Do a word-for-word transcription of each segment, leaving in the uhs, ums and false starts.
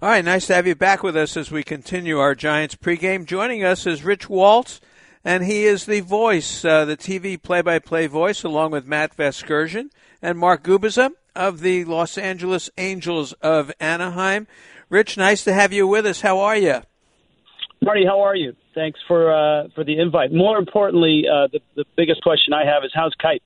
All right, nice to have you back with us as we continue our Giants pregame. Joining us is Rich Waltz, and he is the voice, uh, the T V play-by-play voice, along with Matt Vasgersian and Mark Gubicza of the Los Angeles Angels of Anaheim. Rich, nice to have you with us. How are you? Marty, how are you? Thanks for uh, for the invite. More importantly, uh, the, the biggest question I have is, how's Kite?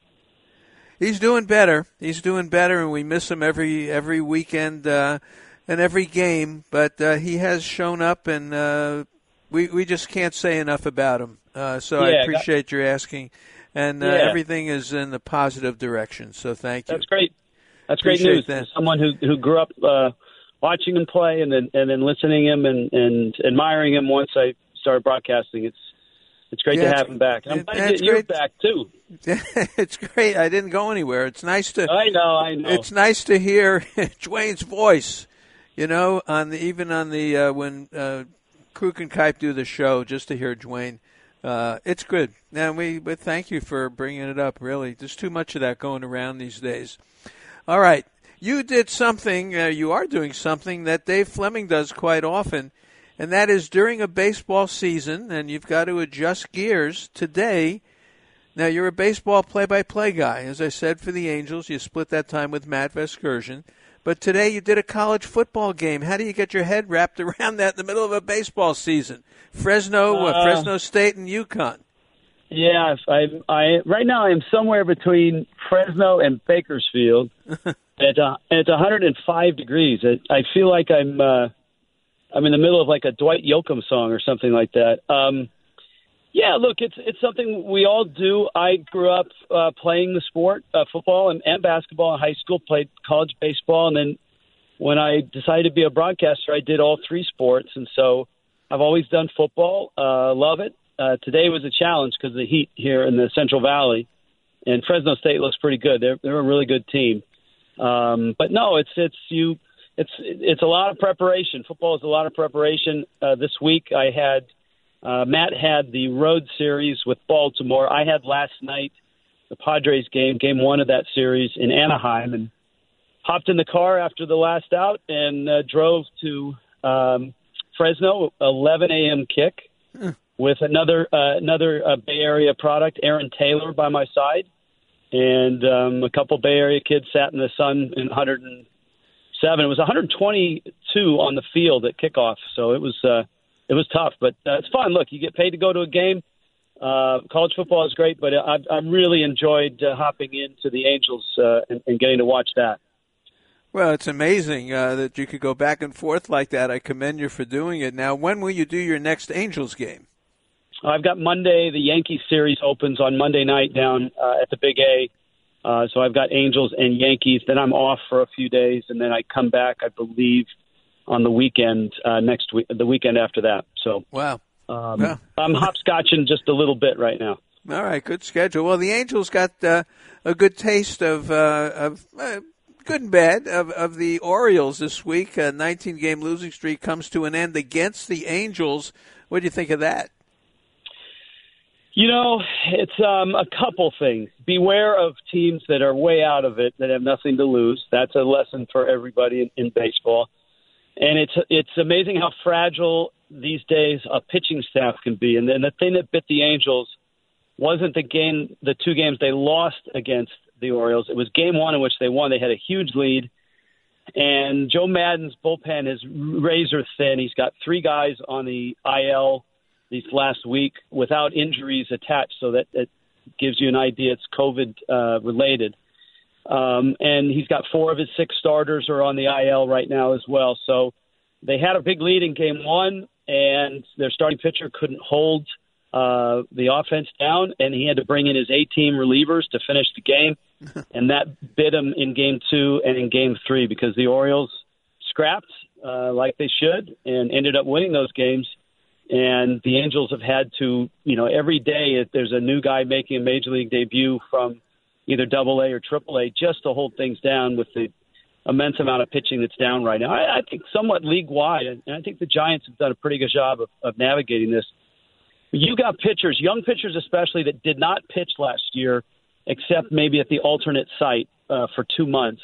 He's doing better. He's doing better, and we miss him every every weekend uh, and every game. But uh, he has shown up, and uh, we we just can't say enough about him. Uh, so yeah, I appreciate got, your asking, and uh, yeah. everything is in the positive direction. So thank you. That's great. That's great appreciate news. That. Someone who who grew up uh, watching him play, and then and then listening to him and, and admiring him once I started broadcasting. It's It's great yeah, to have him back. I'm it, glad to get you back, too. It's great. I didn't go anywhere. It's nice to. I know, I know. It's nice to hear Dwayne's voice, you know, on the even on the uh, when uh, Kruk and Kipe do the show, just to hear Dwayne. Uh, it's good. And we, but thank you for bringing it up, really. There's too much of that going around these days. All right. You did something, uh, you are doing something that Dave Fleming does quite often. And that is during a baseball season, and you've got to adjust gears today. Now, you're a baseball play-by-play guy. As I said, for the Angels, you split that time with Matt Vasgersian. But today you did a college football game. How do you get your head wrapped around that in the middle of a baseball season? Fresno, uh, uh, Fresno State, and UConn. Yeah, I, I right now I am somewhere between Fresno and Bakersfield. at, uh, it's one hundred five degrees. I, I feel like I'm... Uh, I'm in the middle of like a Dwight Yoakam song or something like that. Um, yeah, look, it's it's something we all do. I grew up uh, playing the sport, uh, football and, and basketball in high school, played college baseball, and then when I decided to be a broadcaster, I did all three sports. And so I've always done football, uh, love it. Uh, today was a challenge because of the heat here in the Central Valley, and Fresno State looks pretty good. They're, they're a really good team. Um, but no, it's it's you – It's it's a lot of preparation. Football is a lot of preparation. Uh, this week I had uh, Matt had the road series with Baltimore. I had last night the Padres game, game one of that series in Anaheim, and hopped in the car after the last out and uh, drove to um, Fresno, eleven a.m. kick mm. with another uh, another uh, Bay Area product, Aaron Taylor, by my side, and um, a couple Bay Area kids sat in the sun in one hundred seven. It was one hundred twenty-two on the field at kickoff, so it was uh, it was tough, but uh, it's fun. Look, you get paid to go to a game. Uh, college football is great, but I, I really enjoyed uh, hopping into the Angels uh, and, and getting to watch that. Well, it's amazing uh, that you could go back and forth like that. I commend you for doing it. Now, when will you do your next Angels game? I've got Monday. The Yankees series opens on Monday night down uh, at the Big A. Uh, so I've got Angels and Yankees. Then I'm off for a few days, and then I come back, I believe, on the weekend uh, next week, the weekend after that. So wow, um, yeah. I'm hopscotching just a little bit right now. All right, good schedule. Well, the Angels got uh, a good taste of uh, of uh, good and bad of, of the Orioles this week. A nineteen-game losing streak comes to an end against the Angels. What do you think of that? You know, it's um, a couple things. Beware of teams that are way out of it, that have nothing to lose. That's a lesson for everybody in, in baseball. And it's it's amazing how fragile these days a pitching staff can be. And then the thing that bit the Angels wasn't the game, the two games they lost against the Orioles. It was game one in which they won. They had a huge lead. And Joe Maddon's bullpen is razor thin. He's got three guys on the I L these last week without injuries attached, so that it gives you an idea it's COVID uh, related. Um, and he's got four of his six starters are on the I L right now as well. So they had a big lead in game one, and their starting pitcher couldn't hold uh, the offense down, and he had to bring in his eight-team relievers to finish the game. And that bit him in game two and in game three because the Orioles scrapped uh, like they should and ended up winning those games. And the Angels have had to, you know, every day there's a new guy making a major league debut from either double A or triple A just to hold things down with the immense amount of pitching that's down right now. I, I think somewhat league-wide, and I think the Giants have done a pretty good job of, of navigating this. You got pitchers, young pitchers especially, that did not pitch last year except maybe at the alternate site uh, for two months.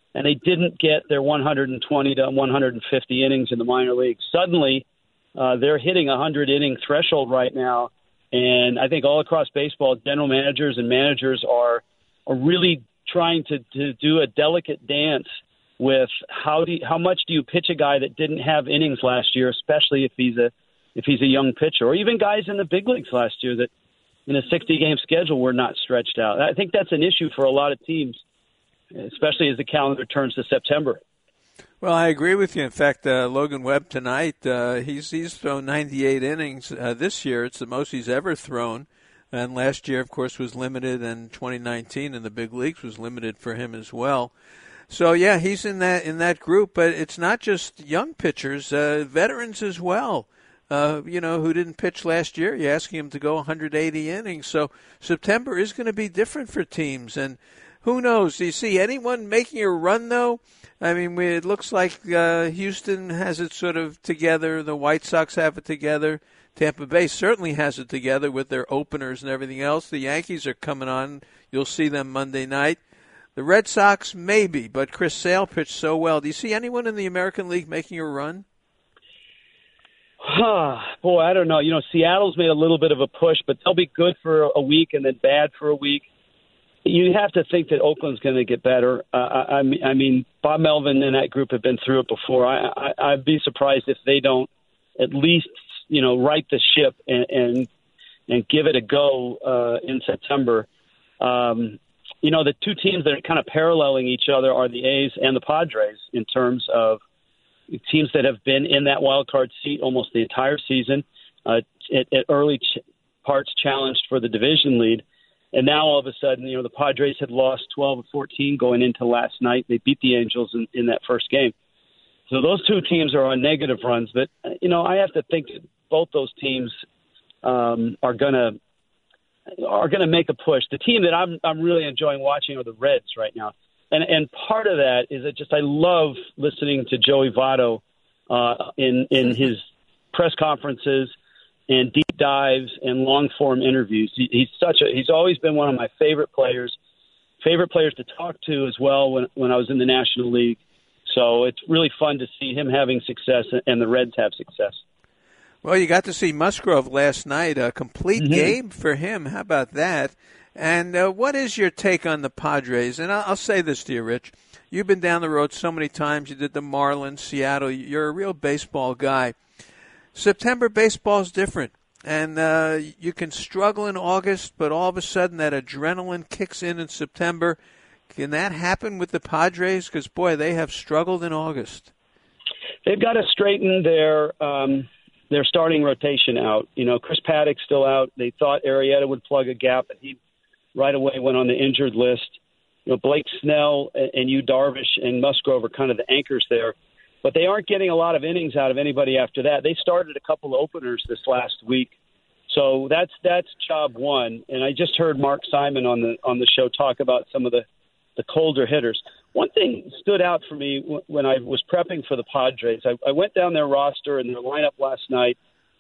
and they didn't get their one hundred twenty to one hundred fifty innings in the minor leagues. Suddenly, uh, they're hitting a hundred-inning threshold right now, and I think all across baseball, general managers and managers are are really trying to, to do a delicate dance with how do you, how much do you pitch a guy that didn't have innings last year, especially if he's a if he's a young pitcher, or even guys in the big leagues last year that in a sixty-game schedule were not stretched out. I think that's an issue for a lot of teams, especially as the calendar turns to September. Well, I agree with you. In fact, uh, Logan Webb tonight, uh, he's he's thrown ninety-eight innings uh, this year. It's the most he's ever thrown. And last year, of course, was limited, and twenty nineteen in the big leagues was limited for him as well. So, yeah, he's in that in that group. But it's not just young pitchers, uh, veterans as well, uh, you know, who didn't pitch last year. You're asking him to go one hundred eighty innings. So September is going to be different for teams. And who knows? Do you see anyone making a run, though? I mean, we, it looks like uh, Houston has it sort of together. The White Sox have it together. Tampa Bay certainly has it together with their openers and everything else. The Yankees are coming on. You'll see them Monday night. The Red Sox, maybe, but Chris Sale pitched so well. Do you see anyone in the American League making a run? Huh. Boy, I don't know. You know, Seattle's made a little bit of a push, but they'll be good for a week and then bad for a week. You have to think that Oakland's going to get better. Uh, I, I mean, Bob Melvin and that group have been through it before. I, I, I'd be surprised if they don't at least, you know, right the ship and and, and give it a go uh, in September. Um, you know, the two teams that are kind of paralleling each other are the A's and the Padres in terms of teams that have been in that wild card seat almost the entire season, uh, at, at early ch- parts challenged for the division lead. And now all of a sudden, you know, the Padres had lost twelve or fourteen going into last night. They beat the Angels in, in that first game. So those two teams are on negative runs. But, you know, I have to think that both those teams um, are going to are going to make a push. The team that I'm I'm really enjoying watching are the Reds right now. And and part of that is that just I love listening to Joey Votto uh, in, in his press conferences and deep dives and long form interviews. He, he's such a he's always been one of my favorite players, favorite players to talk to as well when when I was in the National League. So it's really fun to see him having success and the Reds have success. Well, you got to see Musgrove last night, a complete mm-hmm. game for him. How about that? And uh, what is your take on the Padres? And I'll, I'll say this to you, Rich. You've been down the road so many times. You did the Marlins, Seattle. You're a real baseball guy. September baseball is different, and uh, you can struggle in August, but all of a sudden that adrenaline kicks in in September. Can that happen with the Padres? Because, boy, they have struggled in August. They've got to straighten their um, their starting rotation out. You know, Chris Paddock's still out. They thought Arrieta would plug a gap, but he right away went on the injured list. You know, Blake Snell and Yu Darvish and Musgrove are kind of the anchors there. But they aren't getting a lot of innings out of anybody after that. They started a couple of openers this last week. So that's that's job one. And I just heard Mark Simon on the on the show talk about some of the, the colder hitters. One thing stood out for me w- when I was prepping for the Padres. I, I went down their roster and their lineup last night.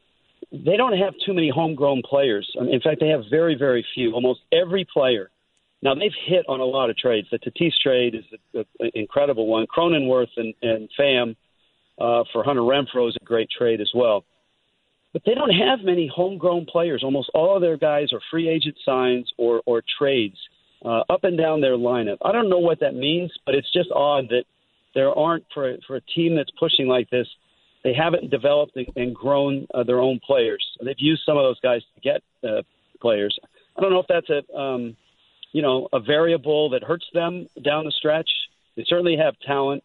They don't have too many homegrown players. I mean, in fact, they have very, very few. Almost every player. Now, they've hit on a lot of trades. The Tatis trade is an incredible one. Cronenworth and, and Pham uh, for Hunter Renfroe is a great trade as well. But they don't have many homegrown players. Almost all of their guys are free agent signs or, or trades uh, up and down their lineup. I don't know what that means, but it's just odd that there aren't, for, for a team that's pushing like this, they haven't developed and grown uh, their own players. They've used some of those guys to get uh, players. I don't know if that's a um, – you know, a variable that hurts them down the stretch. They certainly have talent.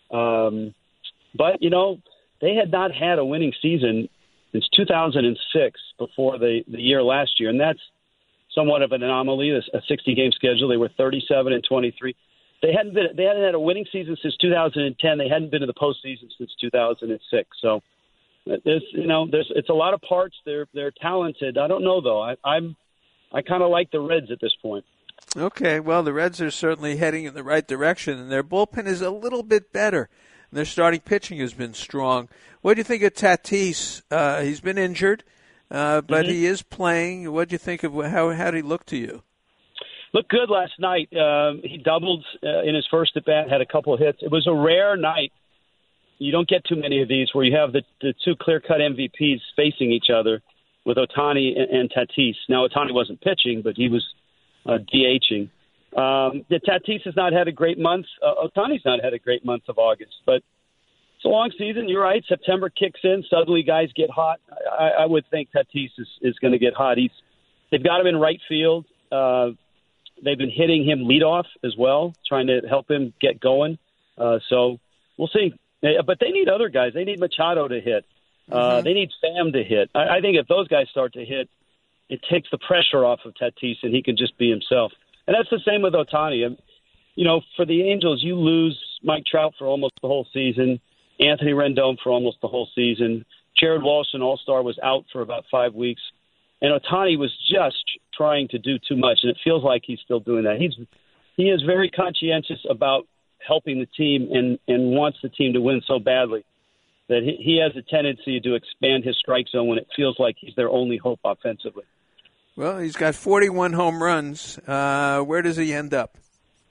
Um, but, you know, they had not had a winning season since two thousand six before the, the year last year. And that's somewhat of an anomaly, a sixty-game schedule. They were thirty-seven and twenty-three. They hadn't been, they hadn't had a winning season since two thousand ten. They hadn't been to the postseason since two thousand six. So, there's, you know, there's, it's a lot of parts. They're, they're talented. I don't know, though. I, I'm, I kind of like the Reds at this point. Okay, well, the Reds are certainly heading in the right direction, and their bullpen is a little bit better. And their starting pitching has been strong. What do you think of Tatis? Uh, he's been injured, uh, but mm-hmm. he is playing. What do you think of how how did he look to you? looked good last night. Um, he doubled uh, in his first at bat, had a couple of hits. It was a rare night. You don't get too many of these where you have the, the two clear-cut M V Ps facing each other with Ohtani and, and Tatis. Now, Ohtani wasn't pitching, but he was uh, DHing. Um, the Tatis has not had a great month. Uh, Ohtani's not had a great month of August, but it's a long season. You're right. September kicks in. Suddenly guys get hot. I, I would think Tatis is, is going to get hot. He's They've got him in right field. Uh, they've been hitting him leadoff as well, trying to help him get going. Uh, so we'll see. But they need other guys. They need Machado to hit. Uh, mm-hmm. They need Sam to hit. I, I think if those guys start to hit, it takes the pressure off of Tatis, and he can just be himself. And that's the same with Ohtani. You know, for the Angels, you lose Mike Trout for almost the whole season, Anthony Rendon for almost the whole season. Jared Walsh, an all-star, was out for about five weeks. And Ohtani was just trying to do too much, and it feels like he's still doing that. He's He is very conscientious about helping the team and, and wants the team to win so badly that he, he has a tendency to expand his strike zone when it feels like he's their only hope offensively. Well, he's got forty-one home runs. Uh, where does he end up?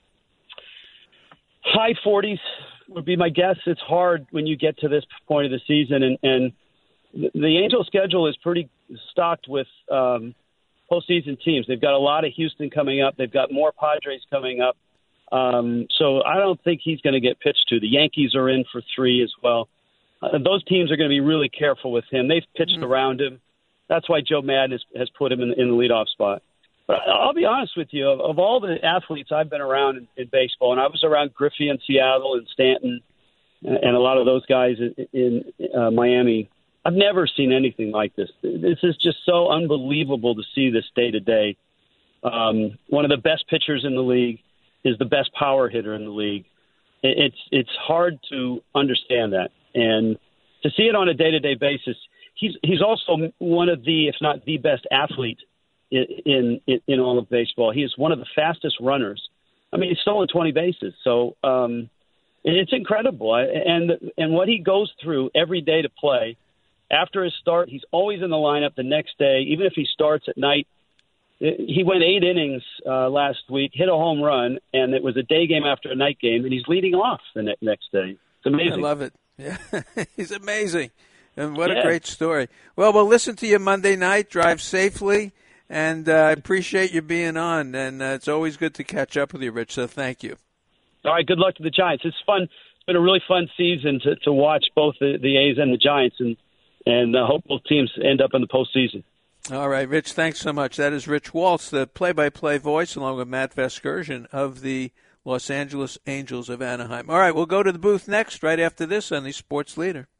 High forties would be my guess. It's hard when you get to this point of the season, and, and the Angels' schedule is pretty stocked with um, postseason teams. They've got a lot of Houston coming up. They've got more Padres coming up. Um, so I don't think he's going to get pitched to. The Yankees are in for three as well. Uh, those teams are going to be really careful with him. They've pitched mm-hmm. around him. That's why Joe Madden has, has put him in, in the leadoff spot. But I'll be honest with you, of, of all the athletes I've been around in, in baseball, and I was around Griffey in Seattle and Stanton and, and a lot of those guys in, in uh, Miami, I've never seen anything like this. This is just so unbelievable to see this day to day. Um, one of the best pitchers in the league is the best power hitter in the league. It's it's hard to understand that, and to see it on a day to day basis. He's he's also one of the, if not the best athlete in, in in all of baseball. He is one of the fastest runners. I mean, he's stolen twenty bases, so um, it's incredible. And and what he goes through every day to play. After his start, he's always in the lineup the next day, even if he starts at night. He went eight innings uh, last week, hit a home run, and it was a day game after a night game, and he's leading off the ne- next day. It's amazing. I love it. Yeah, he's amazing. And what yeah. a great story. Well, we'll listen to you Monday night. Drive safely, and uh, I appreciate you being on, and uh, it's always good to catch up with you, Rich, so thank you. All right, good luck to the Giants. It's fun. It's been a really fun season to, to watch both the, the A's and the Giants, and And I uh, hope both teams end up in the postseason. All right, Rich, thanks so much. That is Rich Waltz, the play-by-play voice, along with Matt Vasgersian of the Los Angeles Angels of Anaheim. All right, we'll go to the booth next, right after this on the Sports Leader.